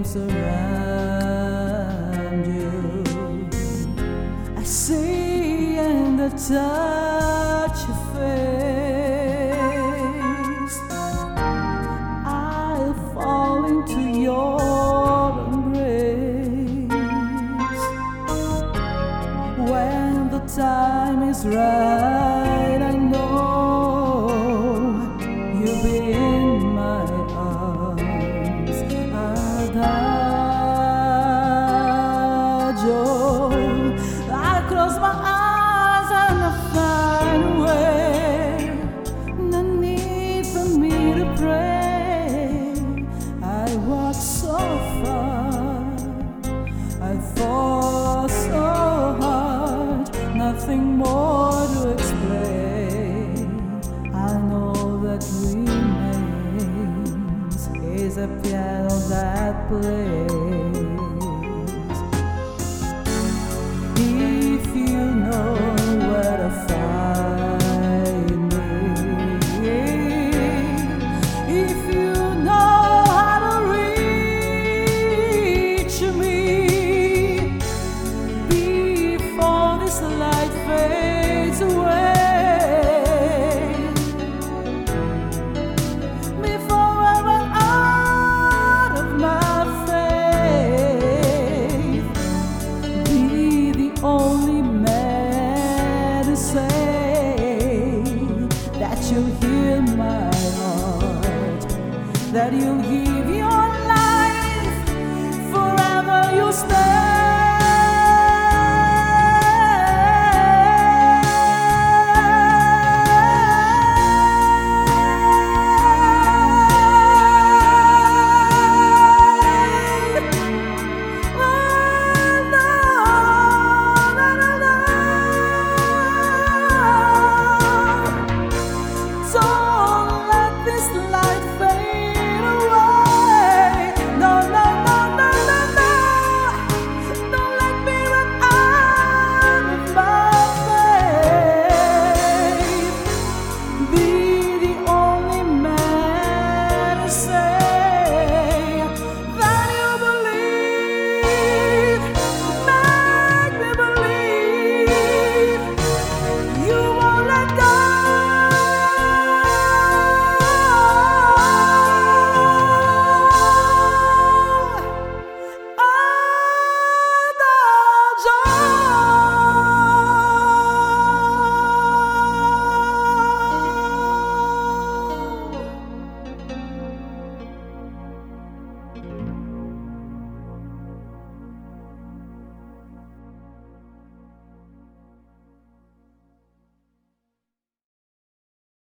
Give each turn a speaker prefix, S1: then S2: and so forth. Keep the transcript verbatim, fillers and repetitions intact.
S1: arms around you. I see and I touch your face. I'll fall into your embrace when the time is right. I know you'll be in my arms. Adagio. I close my eyes and I find a way. No need for me to pray. I walk so far, I fall so hard, nothing more to explain. I know that remains is a piano that plays.